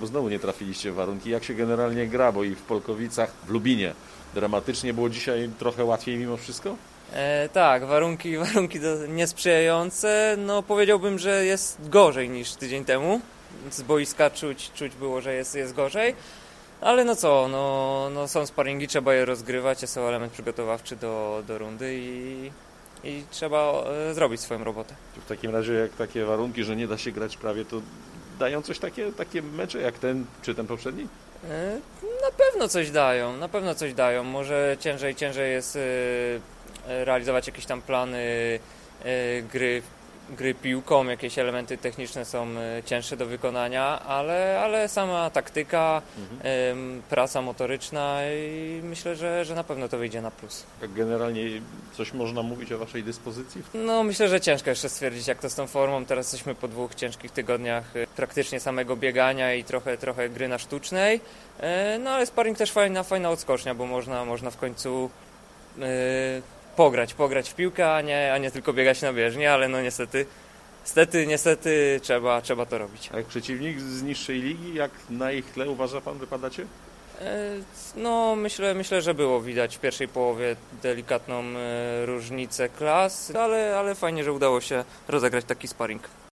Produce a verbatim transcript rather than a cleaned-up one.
Bo znowu nie trafiliście w warunki. Jak się generalnie gra, bo i w Polkowicach, w Lubinie dramatycznie było dzisiaj trochę łatwiej mimo wszystko? E, tak, warunki, warunki do, niesprzyjające. No powiedziałbym, że jest gorzej niż tydzień temu. Z boiska czuć, czuć było, że jest, jest gorzej. Ale no co, no, no są sparingi, trzeba je rozgrywać, jest to element przygotowawczy do, do rundy i, i trzeba e, zrobić swoją robotę. W takim razie jak takie warunki, że nie da się grać prawie, to dają coś takie, takie mecze jak ten czy ten poprzedni? E, na pewno coś dają, na pewno coś dają. Może ciężej, ciężej jest e, realizować jakieś tam plany e, gry gry piłką, jakieś elementy techniczne są cięższe do wykonania, ale, ale sama taktyka, mhm. y, praca motoryczna i myślę, że, że na pewno to wyjdzie na plus. Jak generalnie coś można mówić o waszej dyspozycji? No myślę, że ciężko jeszcze stwierdzić, jak to z tą formą. Teraz jesteśmy po dwóch ciężkich tygodniach praktycznie samego biegania i trochę, trochę gry na sztucznej. Y, no ale sparring też fajna, fajna odskocznia, bo można, można w końcu y, pograć, pograć w piłkę, a nie, a nie tylko biegać na bieżni, ale no niestety, niestety, niestety trzeba, trzeba to robić. A jak przeciwnik z niższej ligi, jak na ich tle uważa pan, wypadacie? No myślę, myślę, że było widać w pierwszej połowie delikatną różnicę klas, ale, ale fajnie, że udało się rozegrać taki sparring.